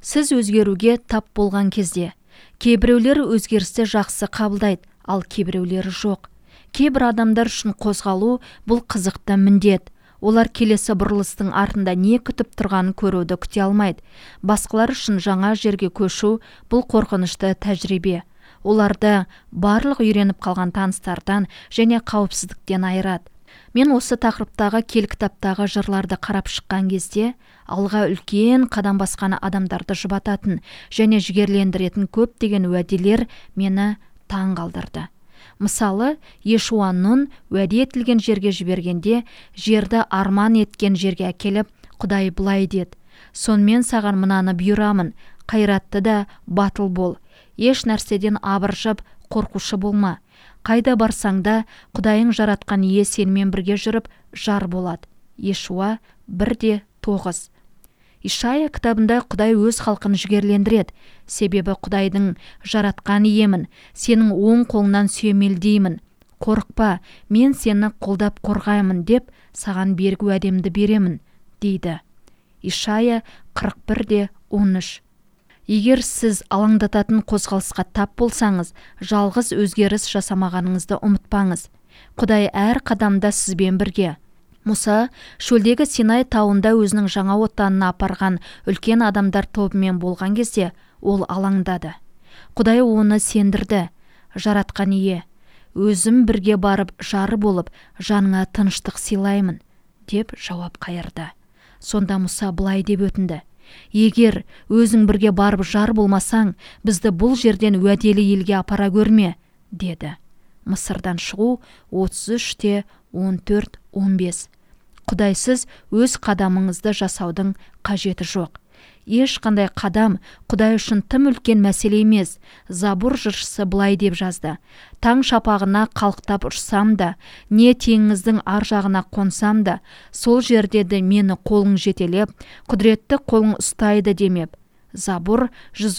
Сіз өзгеруге тап болған кезде, кейбіреулер өзгерісті жақсы қабылдайды, ал кейбіреулері жоқ. Кейбір адамдар үшін қозғалу бұл қызықты міндет. Олар келесі бұрылыстың артында не күтіп тұрғанын көруді күте алмайды. Басқалар үшін жаңа жерге көшу бұл қорқынышты тәжірибе. Оларды барлық үйреніп қалған таныстардан және қауіпсіздіктен айырады. Мен осы тақырыптағы кел кітаптағы жырларды қарап шыққан кезде, алға үлкен қадам басқан адамдарды жұбататын және жігерлендіретін көптеген уәделер мені таң қалдырды. Мысалы, Иешуа Нун уәде етілген жерге жібергенде, жерді арман еткен жерге әкеліп, Құдай былай деді: сонымен саған мынаны бұйырамын, қайратты да батыл бол. Еш нәрседен абыржып, қорқушы болма. Қайда барсаң да, Құдайың жаратқан ие сенімен бірге жүріп, жар болады. Иешуа 1:9. Ишая кітабында Құдай өз халқын жігерлендіреді. Себебі Құдайдың жаратқан иемін, сенің оң қолыңнан сүйемелдеймін. Қорықпа, мен сені қолдап қорғаймын деп, саған бергі уәдемді беремін, дейді. Ишая 41:13. Егер сіз алаңдататын қозғалысқа тап болсаңыз, жалғыз өзгеріс жасамағаныңызды ұмытпаңыз. Құдай әр қадамда сізбен бірге. Мұса шөлдегі Синай тауында өзінің жаңа отанына апарған үлкен адамдар тобымен болған кезде ол алаңдады. Құдай оны сендірді. Жаратқан ие, өзім бірге барып жары болып, жаныңа тыныштық сыйлаймын, деп жауап қайырды. Сонда Мұса былай деп өтінді: егер өзің бірге барып жар болмасаң, бізді бұл жерден уәделі елге апара көрме, деді. Мысырдан шығу 33:14-15. Құдайсыз өз қадамыңызды жасаудың қажеті жоқ. Ешқандай қадам Құдай үшін тым үлкен мәселе емес. Забур жыршысы былай деп жазды: таң шапағына қалықтап ұшсам да, не теңіздің ар жағына қонсам да, сол жерде де мені қолың жетелеп, құдіретті қолың ұстайды демеп. Забур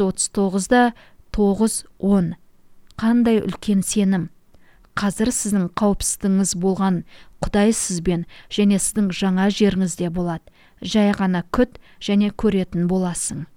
139:9-10. Қандай үлкен сенім! Қазір сіздің қауіпсіздігіңіз болған Құдай сізбен және сіздің жаңа жеріңізде болады. Жай ғана күт және көретін боласың.